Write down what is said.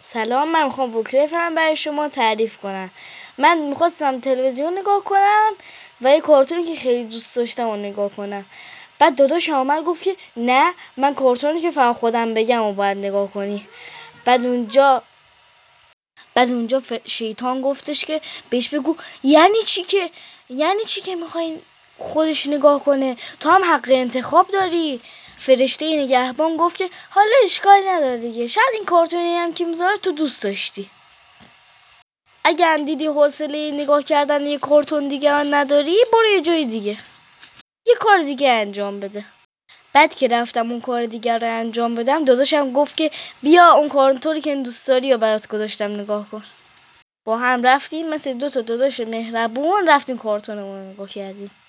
سلام، من میخوام بوکریفم برای شما تعریف کنم. من میخواستم تلویزیون نگاه کنم و یه کارتونی که خیلی دوست داشتم اون نگاه کنم. بعد داداش آمد گفت که نه، من کارتونی که فقط خودم بگم و باید نگاه کنی. بعد اونجا شیطان گفتش که بهش بگو یعنی چی که میخوای خودش نگاه کنه؟ تو هم حق انتخاب داری. فرشته نگهبان گفت که حالا اشکال نداره دیگه، شاید این کارتونی هم که میذاره تو دوست داشتی. اگر دیدی حوصله نگاه کردن یه کارتون دیگه نداری، برو یه جای دیگه، یه کار دیگه انجام بده. بعد که رفتم اون کار دیگر رو انجام بدم، داداشم گفت که بیا اون کارتونی که دوست داری رو برات گذاشتم نگاه کن. با هم رفتیم مثل 2 تا داداش مهربون، رفتیم کارتونمون رو نگاه کردیم.